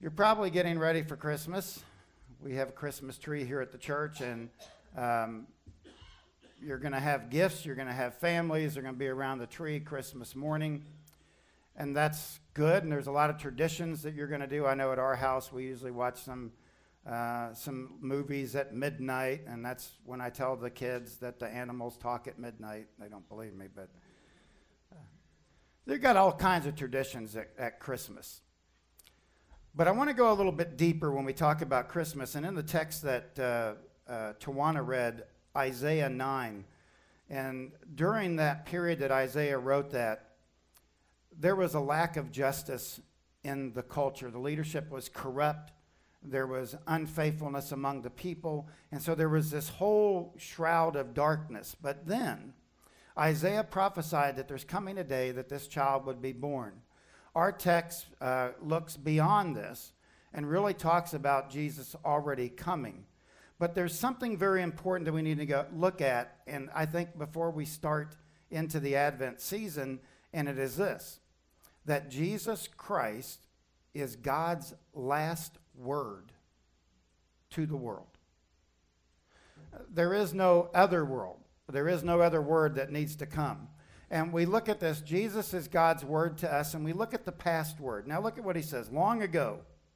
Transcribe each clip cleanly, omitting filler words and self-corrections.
You're probably getting ready for Christmas. We have a Christmas tree here at the church, and you're going to have gifts. You're going to have families. They're going to be around the tree Christmas morning, and that's good. And there's a lot of traditions that you're going to do. I know at our house we usually watch some movies at midnight, and that's when I tell the kids that the animals talk at midnight. They don't believe me, but they've got all kinds of traditions at Christmas. But I want to go a little bit deeper when we talk about Christmas. And in the text that Tawana read, Isaiah 9, and during that period that Isaiah wrote that, there was a lack of justice in the culture. The leadership was corrupt. There was unfaithfulness among the people. And so there was this whole shroud of darkness. But then Isaiah prophesied that there's coming a day that this child would be born. Our text looks beyond this and really talks about Jesus already coming. But there's something very important that we need to go look at, and I think before we start into the Advent season, and it is this, that Jesus Christ is God's last word to the world. There is no other world. There is no other word that needs to come. And we look at this, Jesus is God's word to us, and we look at the past word. Now look at what he says. Long ago,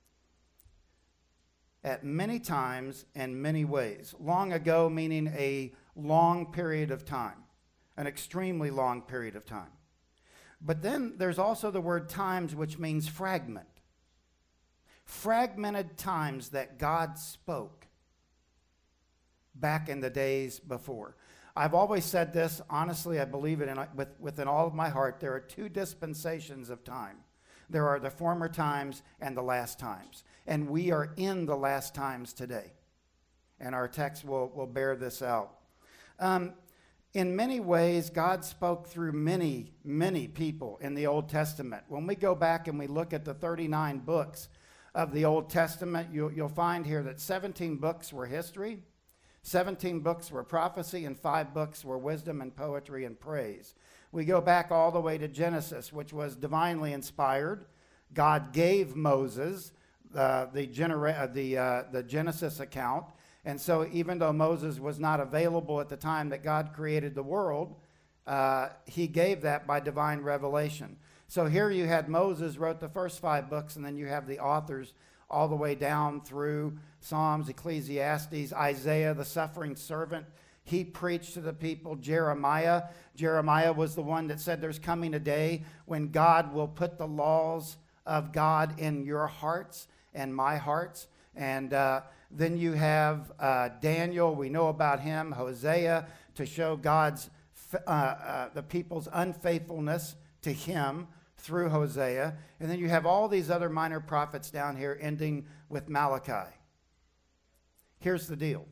at many times and many ways. Long ago meaning a long period of time, an extremely long period of time. But then there's also the word times, which means fragment. Fragmented times that God spoke back in the days before. I've always said this, honestly, I believe it within all of my heart. There are two dispensations of time. There are the former times and the last times. And we are in the last times today. And our text will bear this out. In many ways, God spoke through many, many people in the Old Testament. When we go back and we look at the 39 books of the Old Testament, you'll find here that 17 books were history. 17 books were prophecy, and 5 books were wisdom and poetry and praise. We go back all the way to Genesis, which was divinely inspired. God gave Moses the Genesis account. And so even though Moses was not available at the time that God created the world, he gave that by divine revelation. So here you had Moses wrote the first 5 books, and then you have the authors all the way down through Psalms, Ecclesiastes, Isaiah, the suffering servant. He preached to the people. Jeremiah was the one that said there's coming a day when God will put the laws of God in your hearts and my hearts. And then you have Daniel. We know about him. Hosea, to show God's the people's unfaithfulness to him through Hosea. And then you have all these other minor prophets down here ending with Malachi. Here's the deal.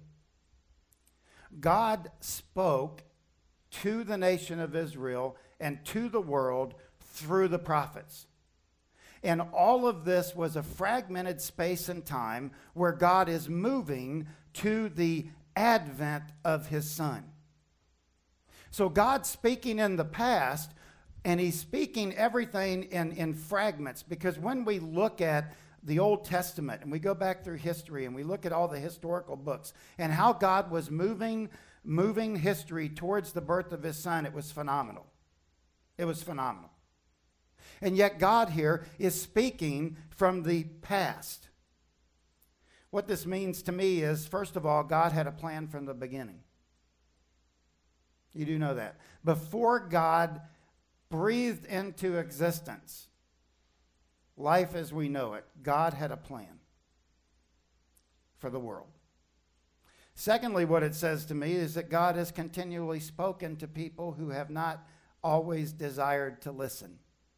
God spoke to the nation of Israel and to the world through the prophets. And all of this was a fragmented space and time where God is moving to the advent of his Son. So God's speaking in the past, and he's speaking everything in fragments, because when we look at the Old Testament and we go back through history and we look at all the historical books and how God was moving history towards the birth of his Son, it was phenomenal. It was phenomenal. And yet God here is speaking from the past. What this means to me is, first of all, God had a plan from the beginning. You do know that. Before God breathed into existence life as we know it, God had a plan for the world. Secondly, what it says to me is that God has continually spoken to people who have not always desired to listen.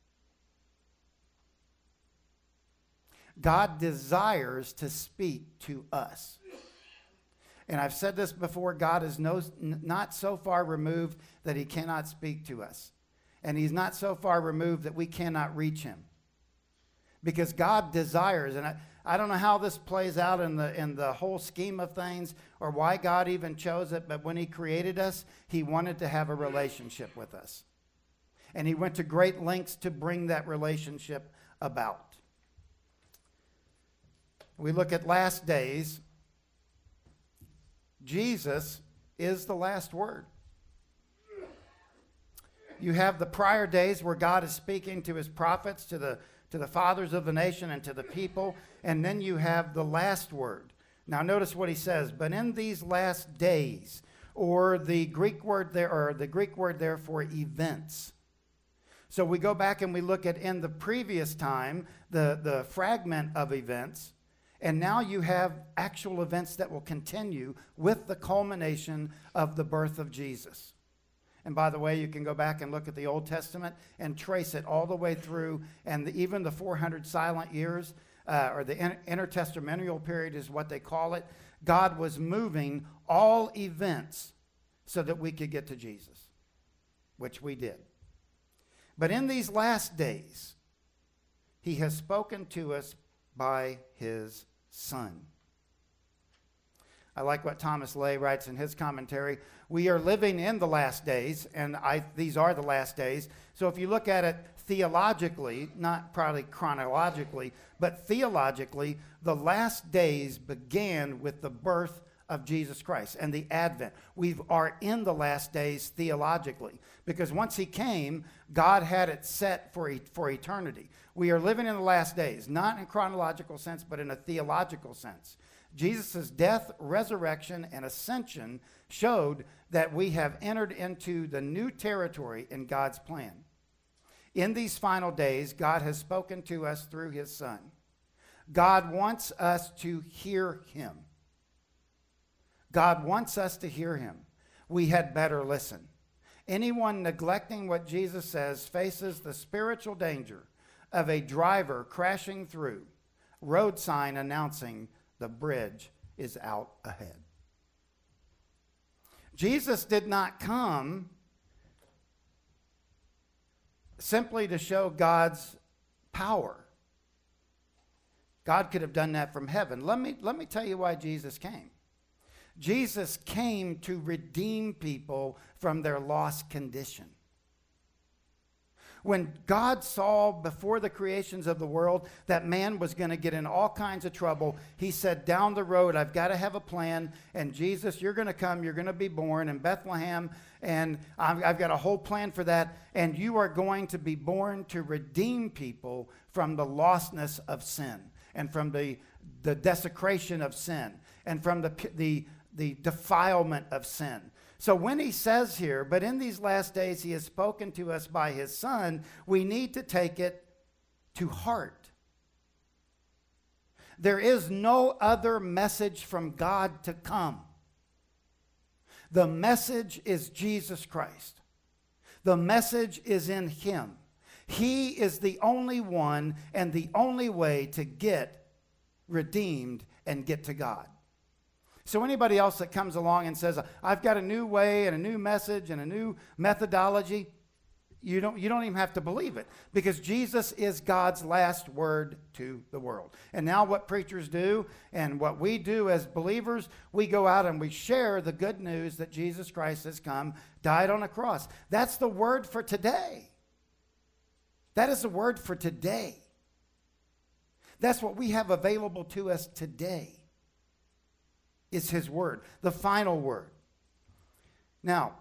God desires to speak to us. And I've said this before, God is not so far removed that he cannot speak to us. And he's not so far removed that we cannot reach him. Because God desires, and I don't know how this plays out in the whole scheme of things or why God even chose it, but when he created us, he wanted to have a relationship with us. And he went to great lengths to bring that relationship about. we look at last days, Jesus is the last word. You have the prior days where God is speaking to his prophets, to the fathers of the nation and to the people, and then you have the last word. Now notice what he says, but in these last days, or the Greek word there for events. So we go back and we look at in the previous time, the fragment of events, and now you have actual events that will continue with the culmination of the birth of Jesus. And by the way, you can go back and look at the Old Testament and trace it all the way through, and even the 400 silent years, or the intertestamental period is what they call it. God was moving all events so that we could get to Jesus, which we did. But in these last days, he has spoken to us by his Son. I like what Thomas Lay writes in his commentary. We are living in the last days, and these are the last days. So if you look at it theologically, not probably chronologically, but theologically, the last days began with the birth of Jesus Christ and the advent. We are in the last days theologically, because once he came, God had it set for eternity. We are living in the last days, not in a chronological sense, but in a theological sense. Jesus' death, resurrection, and ascension showed that we have entered into the new territory in God's plan. In these final days, God has spoken to us through his Son. God wants us to hear him. God wants us to hear him. We had better listen. Anyone neglecting what Jesus says faces the spiritual danger of a driver crashing through, road sign announcing the bridge is out ahead. Jesus did not come simply to show God's power. God could have done that from heaven. Let me tell you why Jesus came. Jesus came to redeem people from their lost condition. When God saw before the creations of the world that man was going to get in all kinds of trouble, he said, down the road, I've got to have a plan. And Jesus, you're going to come, you're going to be born in Bethlehem, and I've got a whole plan for that. And you are going to be born to redeem people from the lostness of sin, and from the desecration of sin, and from the defilement of sin. So when he says here, but in these last days he has spoken to us by his Son, we need to take it to heart. There is no other message from God to come. The message is Jesus Christ. The message is in him. He is the only one and the only way to get redeemed and get to God. So anybody else that comes along and says, I've got a new way and a new message and a new methodology, you don't even have to believe it, because Jesus is God's last word to the world. And now what preachers do and what we do as believers, we go out and we share the good news that Jesus Christ has come, died on a cross. That's the word for today. That is the word for today. That's what we have available to us today. Is his word, the final word. Now,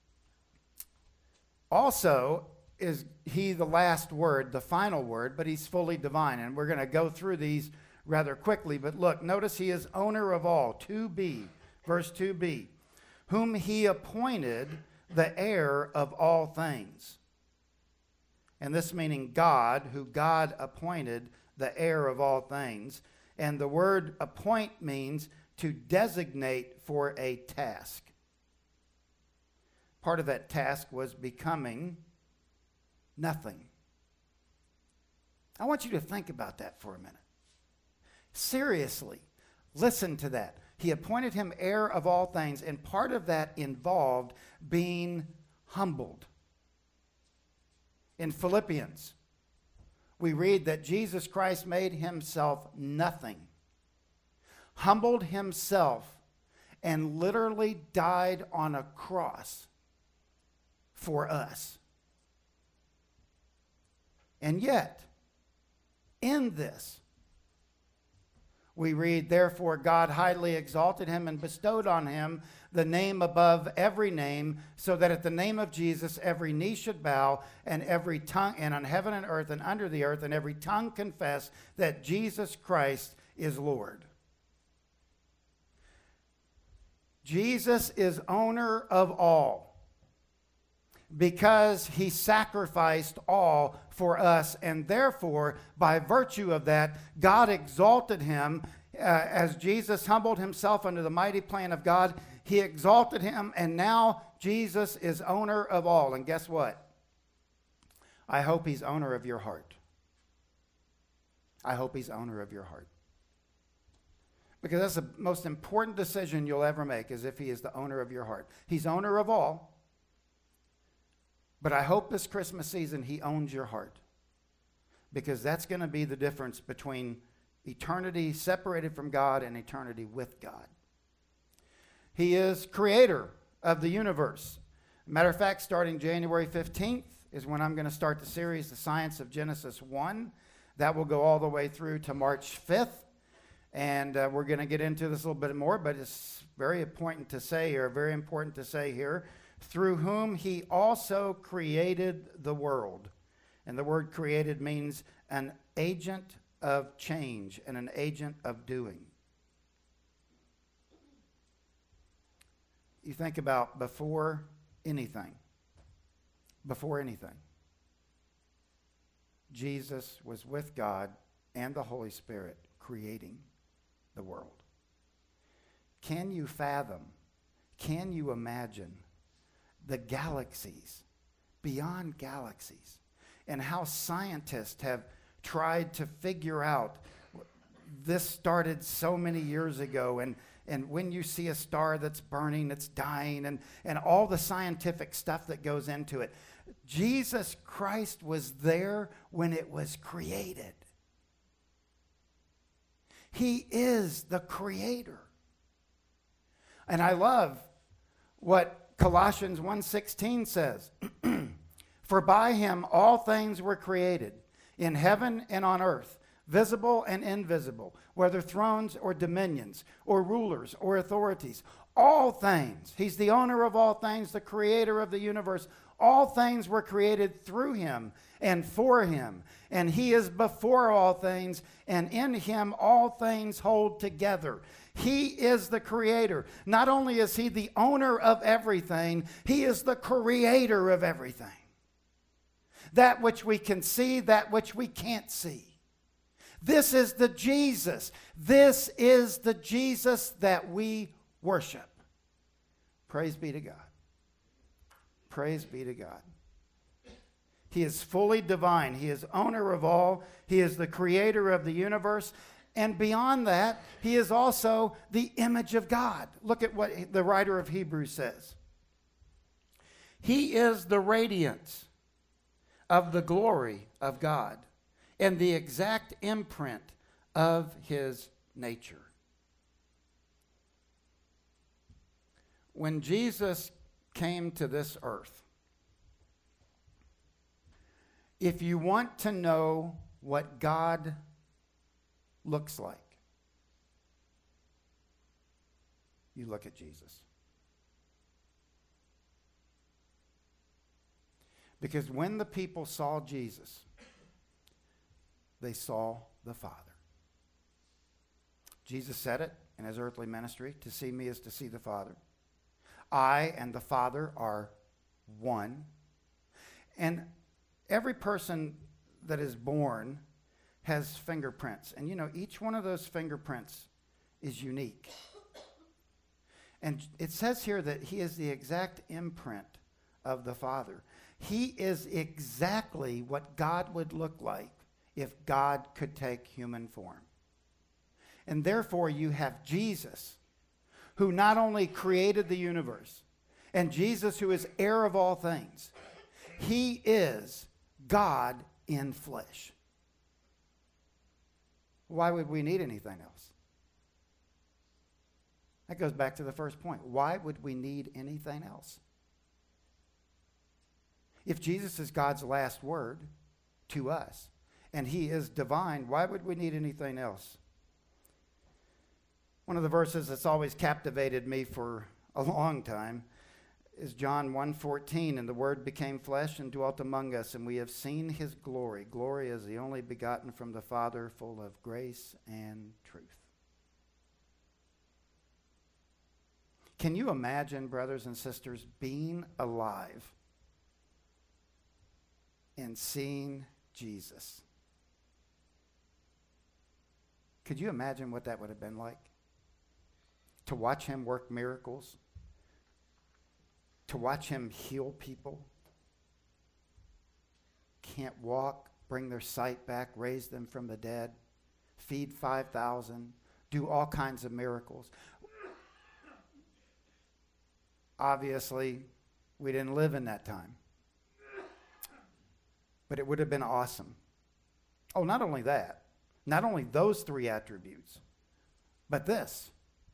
also is he the last word, the final word, but he's fully divine. And we're going to go through these rather quickly. But look, notice he is owner of all, 2b, verse 2b, whom he appointed the heir of all things. And this meaning God, who God appointed the heir of all things. And the word appoint means to designate for a task. Part of that task was becoming nothing. I want you to think about that for a minute. Seriously, listen to that. He appointed him heir of all things, and part of that involved being humbled. In Philippians, we read that Jesus Christ made himself nothing, humbled himself, and literally died on a cross for us. And yet, in this, we read, therefore God highly exalted him and bestowed on him the name above every name, so that at the name of Jesus every knee should bow, and every tongue, and on heaven and earth and under the earth, and every tongue confess that Jesus Christ is Lord. Jesus is owner of all, because he sacrificed all for us, and therefore, by virtue of that, God exalted him. As Jesus humbled himself under the mighty plan of God, he exalted him, and now Jesus is owner of all. And guess what? I hope he's owner of your heart. I hope he's owner of your heart. Because that's the most important decision you'll ever make, is if he is the owner of your heart. He's owner of all. But I hope this Christmas season he owns your heart. Because that's going to be the difference between eternity separated from God and eternity with God. He is creator of the universe. Matter of fact, starting January 15th is when I'm going to start the series, The Science of Genesis 1. That will go all the way through to March 5th. And we're going to get into this a little bit more, but it's very important to say here, through whom he also created the world. And the word created means an agent of change and an agent of doing. You think about before anything, Jesus was with God and the Holy Spirit creating the world. Can you fathom, can you imagine the galaxies, beyond galaxies, and how scientists have tried to figure out? This started so many years ago, and when you see a star that's burning, it's dying, and all the scientific stuff that goes into it. Jesus Christ was there when it was created. He is the creator. And I love what Colossians 1:16 says. For by him all things were created, in heaven and on earth, visible and invisible, whether thrones or dominions or rulers or authorities. All things. He's the owner of all things, the creator of the universe. All things were created through him and for him. And he is before all things, and in him all things hold together. He is the creator. Not only is he the owner of everything, he is the creator of everything. That which we can see, that which we can't see. This is the Jesus. This is the Jesus that we worship. Praise be to God. Praise be to God. He is fully divine. He is owner of all. He is the creator of the universe. And beyond that, he is also the image of God. Look at what the writer of Hebrews says. He is the radiance of the glory of God and the exact imprint of his nature. When Jesus came to this earth, if you want to know what God looks like, you look at Jesus. Because when the people saw Jesus, they saw the Father. Jesus said it in his earthly ministry, to see me is to see the Father. I and the Father are one. And every person that is born has fingerprints. And you know, each one of those fingerprints is unique. And it says here that he is the exact imprint of the Father. He is exactly what God would look like if God could take human form. And therefore you have Jesus, who not only created the universe, and Jesus, who is heir of all things. He is God in flesh. Why would we need anything else? That goes back to the first point. Why would we need anything else? If Jesus is God's last word to us, and he is divine, why would we need anything else? One of the verses that's always captivated me for a long time is John 1:14, and the Word became flesh and dwelt among us, and we have seen his glory. Glory as the only begotten from the Father, full of grace and truth. Can you imagine, brothers and sisters, being alive and seeing Jesus? Could you imagine what that would have been like? To watch him work miracles, to watch him heal people, can't walk, bring their sight back, raise them from the dead, feed 5,000, do all kinds of miracles. Obviously, we didn't live in that time, but it would have been awesome. Oh, not only that, not only those three attributes, but this.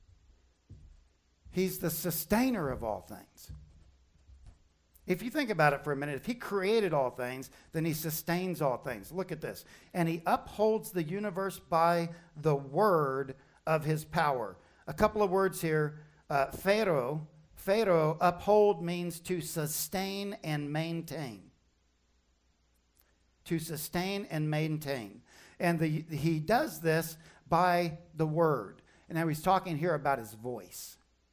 He's the sustainer of all things. If you think about it for a minute, if he created all things, then he sustains all things. Look at this. And he upholds the universe by the word of his power. A couple of words here. Pharaoh, uphold means to sustain and maintain. To sustain and maintain. And he does this by the word. And now he's talking here about his voice.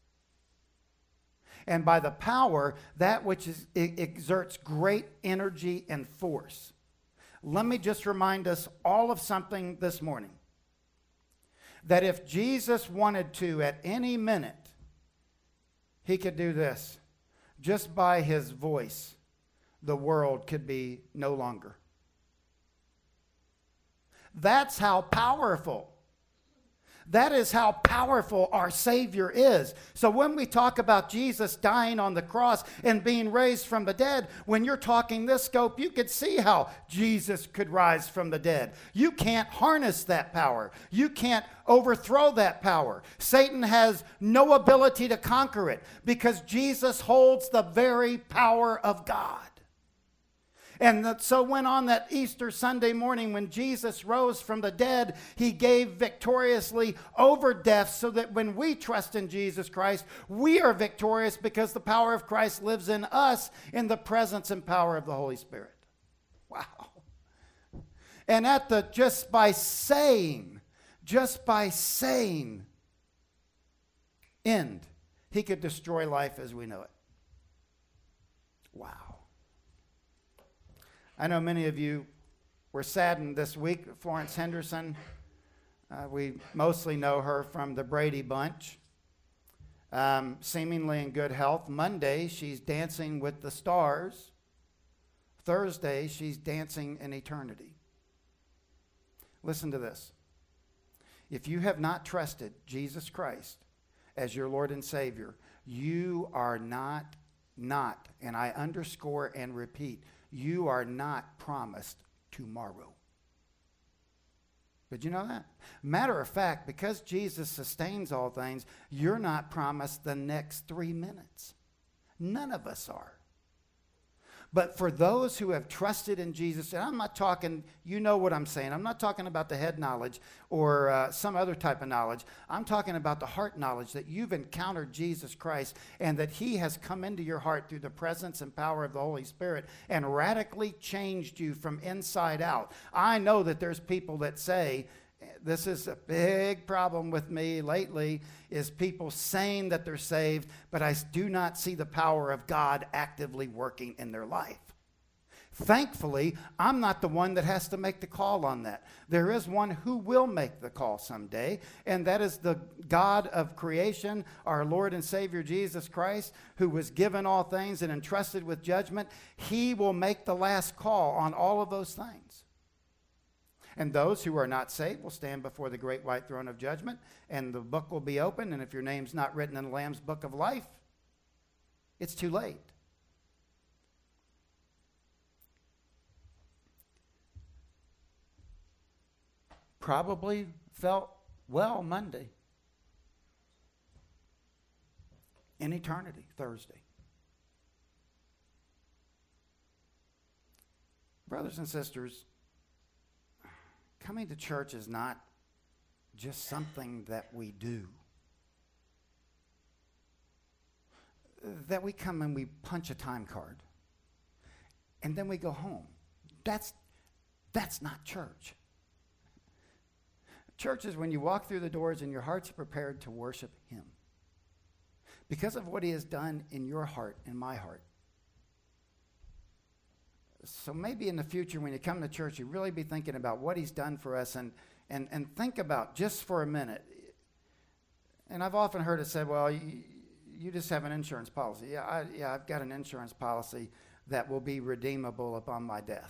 And by the power, that which exerts great energy and force. Let me just remind us all of something this morning. That if Jesus wanted to, at any minute, he could do this. Just by his voice, the world could be no longer. That's how powerful. That is how powerful our Savior is. So when we talk about Jesus dying on the cross and being raised from the dead, when you're talking this scope, you could see how Jesus could rise from the dead. You can't harness that power. You can't overthrow that power. Satan has no ability to conquer it because Jesus holds the very power of God. And so when on that Easter Sunday morning, when Jesus rose from the dead, he gave victoriously over death so that when we trust in Jesus Christ, we are victorious because the power of Christ lives in us in the presence and power of the Holy Spirit. Wow. And just by saying, end, he could destroy life as we know it. Wow. I know many of you were saddened this week. Florence Henderson, we mostly know her from the Brady Bunch, seemingly in good health. Monday, she's dancing with the stars. Thursday, she's dancing in eternity. Listen to this. If you have not trusted Jesus Christ as your Lord and Savior, you are not, and I underscore and repeat, you are not promised tomorrow. Did you know that? Matter of fact, because Jesus sustains all things, you're not promised the next 3 minutes. None of us are. But for those who have trusted in Jesus, and I'm not talking, you know what I'm saying. I'm not talking about the head knowledge or some other type of knowledge. I'm talking about the heart knowledge that you've encountered Jesus Christ and that he has come into your heart through the presence and power of the Holy Spirit and radically changed you from inside out. I know that there's people that say, this is a big problem with me lately, is people saying that they're saved, but I do not see the power of God actively working in their life. Thankfully, I'm not the one that has to make the call on that. There is one who will make the call someday, and that is the God of creation, our Lord and Savior Jesus Christ, who was given all things and entrusted with judgment. He will make the last call on all of those things. And those who are not saved will stand before the great white throne of judgment, and the book will be opened, and if your name's not written in the Lamb's book of life, it's too late. Probably felt well Monday. In eternity, Thursday. Brothers and sisters, coming to church is not just something that we do. that we come and we punch a time card and then we go home. That's not church. Church is when you walk through the doors and your heart's prepared to worship him because of what he has done in your heart and my heart. So maybe in the future when you come to church, you really be thinking about what he's done for us and think about just for a minute. And I've often heard it said, well, you just have an insurance policy. Yeah, I've got an insurance policy that will be redeemable upon my death.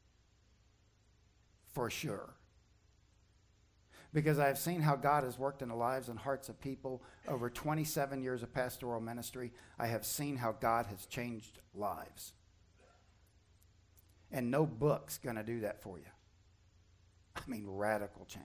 For sure. Because I've seen how God has worked in the lives and hearts of people over 27 years of pastoral ministry. I have seen how God has changed lives. And no book's going to do that for you. I mean, radical change.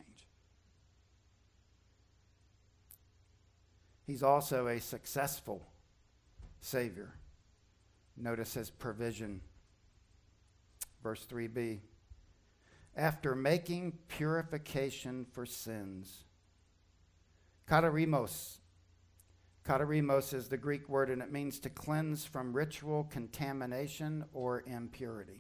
He's also a successful Savior. Notice his provision. Verse 3b. After making purification for sins. Katarimos. Katarimos is the Greek word, and it means to cleanse from ritual contamination or impurity.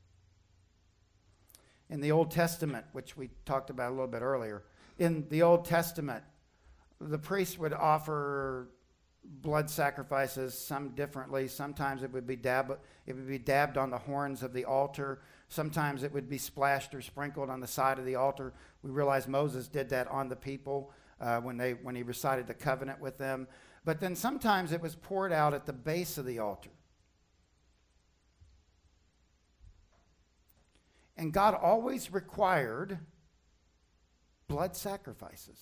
In the Old Testament, which we talked about a little bit earlier, in the Old Testament, the priest would offer blood sacrifices, some differently. Sometimes it would be dabbed on the horns of the altar. Sometimes it would be splashed or sprinkled on the side of the altar. We realize Moses did that on the people when he recited the covenant with them. But then sometimes it was poured out at the base of the altar. And God always required blood sacrifices.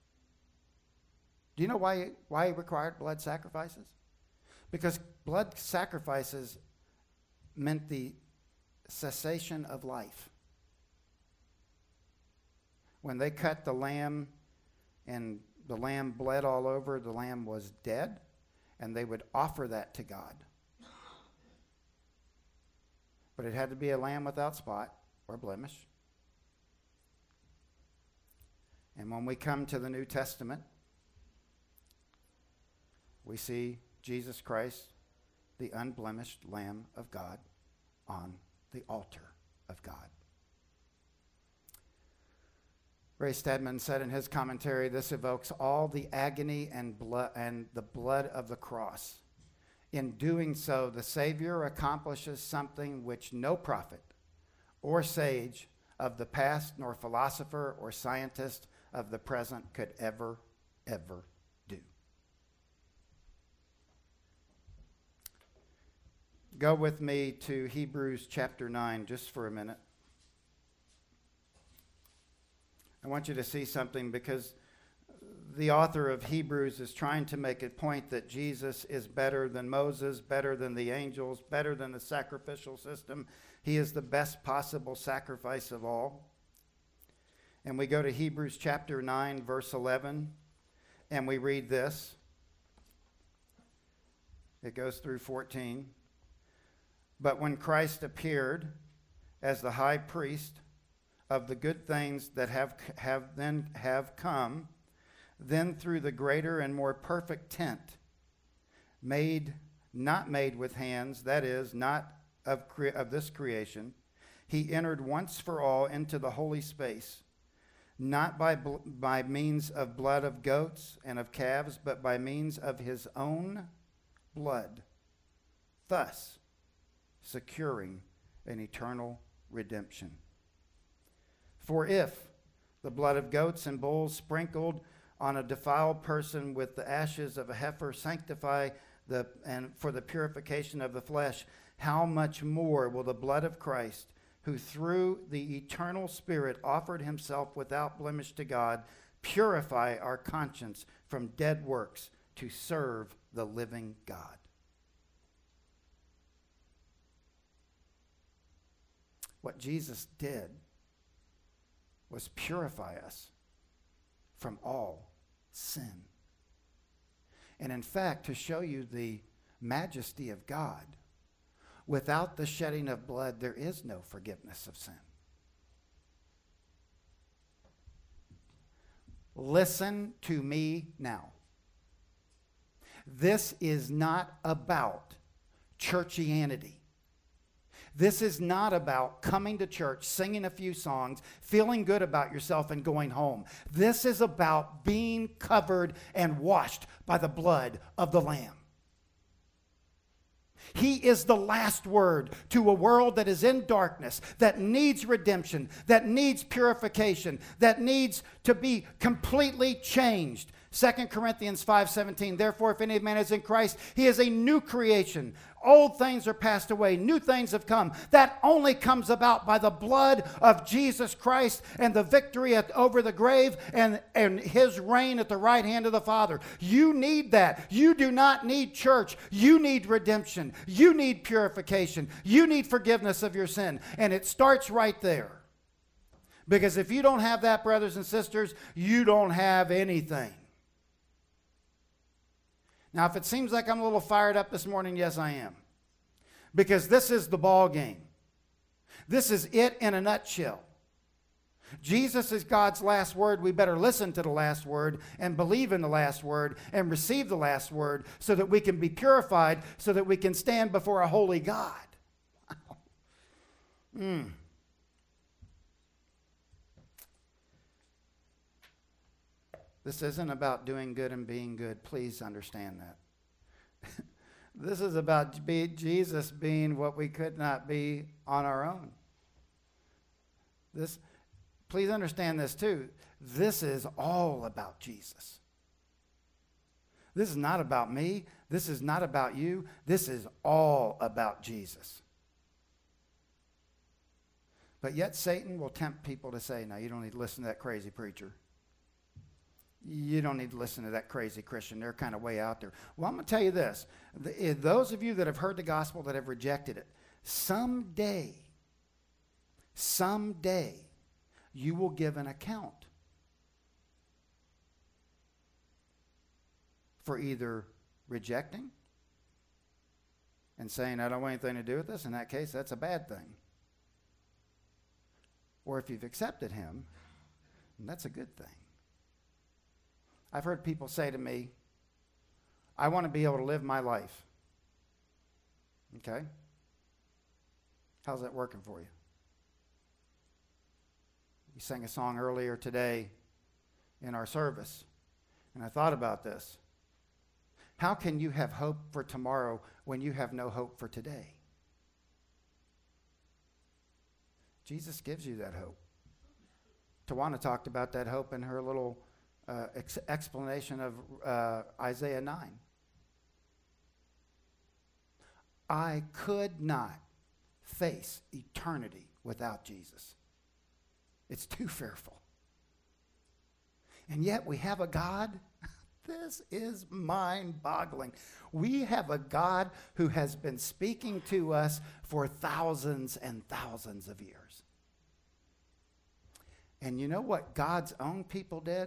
Do you know why he required blood sacrifices? Because blood sacrifices meant the cessation of life. When they cut the lamb and the lamb bled all over, the lamb was dead, and they would offer that to God. But it had to be a lamb without spot or blemish. And when we come to the New Testament, we see Jesus Christ, the unblemished Lamb of God, on the altar of God. Ray Stedman said in his commentary, this evokes all the agony and the blood of the cross. In doing so, the Savior accomplishes something which no prophet or sage of the past, nor philosopher or scientist of the present could ever do. Go with me to Hebrews chapter 9 just for a minute. I want you to see something because the author of Hebrews is trying to make a point that Jesus is better than Moses, better than the angels, better than the sacrificial system. He is the best possible sacrifice of all. And we go to Hebrews chapter 9, verse 11, and we read this. It goes through 14. But when Christ appeared as the high priest of the good things that have come, then through the greater and more perfect tent, not made with hands, that is, not of this creation, he entered once for all into the holy space, not by means of blood of goats and of calves, but by means of his own blood, thus securing an eternal redemption. For if the blood of goats and bulls sprinkled on a defiled person with the ashes of a heifer sanctify and for the purification of the flesh, how much more will the blood of Christ, who through the eternal Spirit offered himself without blemish to God, purify our conscience from dead works to serve the living God? What Jesus did was purify us from all sin. And in fact, to show you the majesty of God, without the shedding of blood, there is no forgiveness of sin. Listen to me now. This is not about churchianity. This is not about coming to church, singing a few songs, feeling good about yourself, and going home. This is about being covered and washed by the blood of the Lamb. He is the last word to a world that is in darkness, that needs redemption, that needs purification, that needs to be completely changed. 2 Corinthians 5:17, therefore, if any man is in Christ, he is a new creation. Old things are passed away. New things have come. That only comes about by the blood of Jesus Christ and the victory over the grave and his reign at the right hand of the Father. You need that. You do not need church. You need redemption. You need purification. You need forgiveness of your sin. And it starts right there. Because if you don't have that, brothers and sisters, you don't have anything. Now, if it seems like I'm a little fired up this morning, yes, I am. Because this is the ball game. This is it in a nutshell. Jesus is God's last word. We better listen to the last word and believe in the last word and receive the last word so that we can be purified, so that we can stand before a holy God. This isn't about doing good and being good. Please understand that. This is about Jesus being what we could not be on our own. Please understand this too. This is all about Jesus. This is not about me. This is not about you. This is all about Jesus. But yet Satan will tempt people to say, no, you don't need to listen to that crazy preacher. You don't need to listen to that crazy Christian. They're kind of way out there. Well, I'm going to tell you this. Those of you that have heard the gospel that have rejected it, someday, you will give an account for either rejecting and saying, I don't want anything to do with this. In that case, that's a bad thing. Or if you've accepted him, that's a good thing. I've heard people say to me, I want to be able to live my life. Okay? How's that working for you? We sang a song earlier today in our service, and I thought about this. How can you have hope for tomorrow when you have no hope for today? Jesus gives you that hope. Tawana talked about that hope in her little explanation of Isaiah 9. I could not face eternity without Jesus. It's too fearful. And yet we have a God, this is mind-boggling. We have a God who has been speaking to us for thousands and thousands of years. And you know what God's own people did?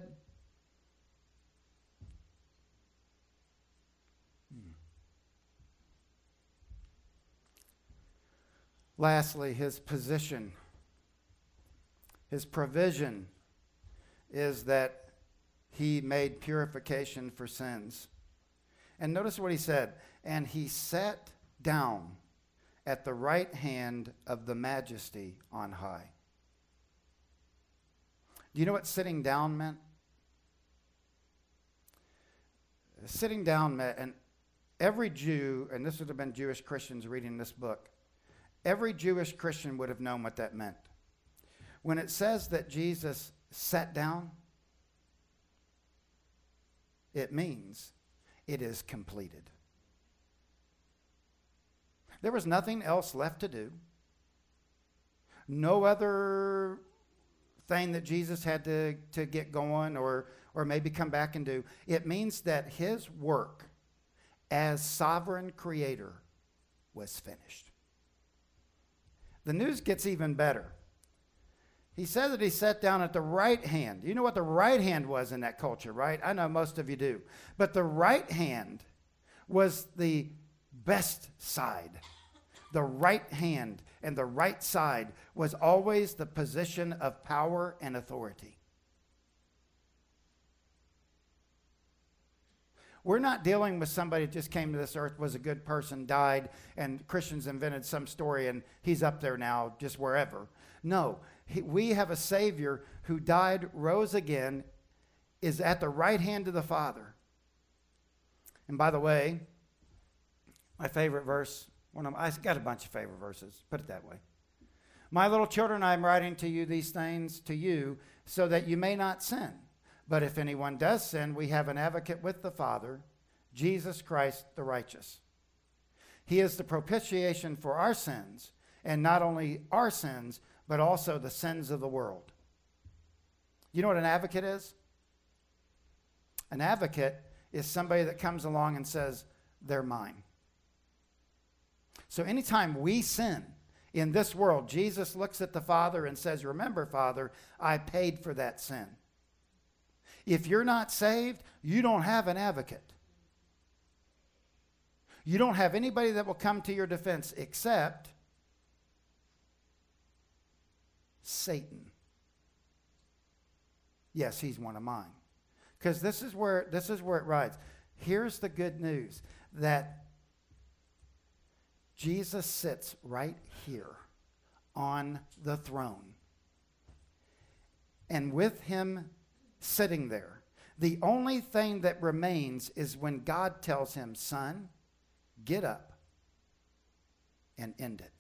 Lastly, his position, his provision is that he made purification for sins. And notice what he said. And he sat down at the right hand of the majesty on high. Do you know what sitting down meant? Sitting down meant, and every Jew, and this would have been Jewish Christians reading this book, every Jewish Christian would have known what that meant. When it says that Jesus sat down, it means it is completed. There was nothing else left to do. No other thing that Jesus had to get going or maybe come back and do. It means that his work as sovereign creator was finished. The news gets even better. He said that he sat down at the right hand. You know what the right hand was in that culture, right? I know most of you do. But the right hand was the best side. The right hand and the right side was always the position of power and authority. We're not dealing with somebody that just came to this earth, was a good person, died, and Christians invented some story and he's up there now just wherever. No, we have a Savior who died, rose again, is at the right hand of the Father. And by the way, my favorite verse, I've got a bunch of favorite verses, put it that way. My little children, I am writing to you these things to you so that you may not sin. But if anyone does sin, we have an advocate with the Father, Jesus Christ the righteous. He is the propitiation for our sins, and not only our sins, but also the sins of the world. You know what an advocate is? An advocate is somebody that comes along and says, they're mine. So anytime we sin in this world, Jesus looks at the Father and says, remember, Father, I paid for that sin. If you're not saved, you don't have an advocate. You don't have anybody that will come to your defense except Satan. Yes, he's one of mine. Because this is where it rides. Here's the good news, that Jesus sits right here on the throne. And with him sitting there, the only thing that remains is when God tells him, son, get up and end it.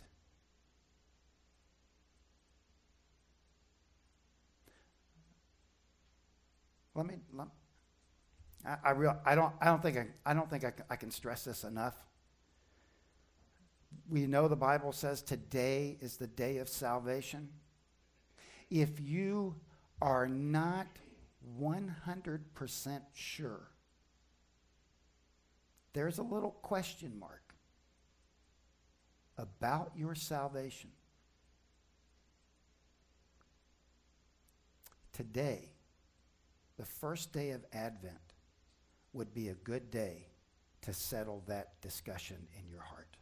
I don't think I can stress this enough. We know the Bible says today is the day of salvation. If you are not 100% sure, there's a little question mark about your salvation. Today, the first day of Advent, would be a good day to settle that discussion in your heart.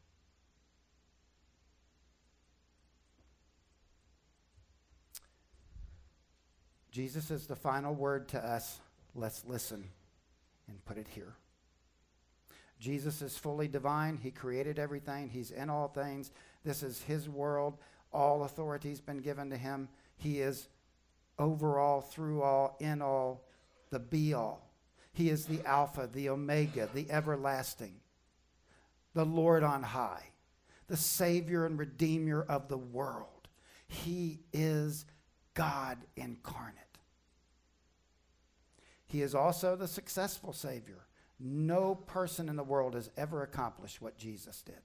Jesus is the final word to us. Let's listen and put it here. Jesus is fully divine. He created everything. He's in all things. This is his world. All authority has been given to him. He is over all, through all, in all, the be-all. He is the Alpha, the Omega, the everlasting, the Lord on high, the Savior and Redeemer of the world. He is God incarnate. He is also the successful Savior. No person in the world has ever accomplished what Jesus did.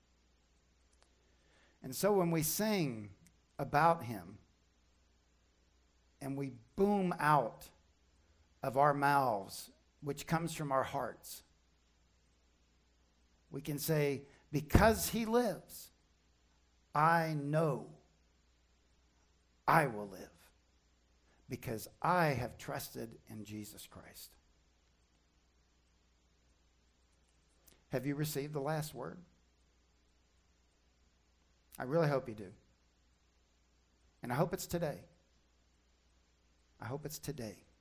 And so when we sing about him and we boom out of our mouths, which comes from our hearts, we can say, because he lives, I know I will live, because I have trusted in Jesus Christ. Have you received the last word? I really hope you do. And I hope it's today. I hope it's today.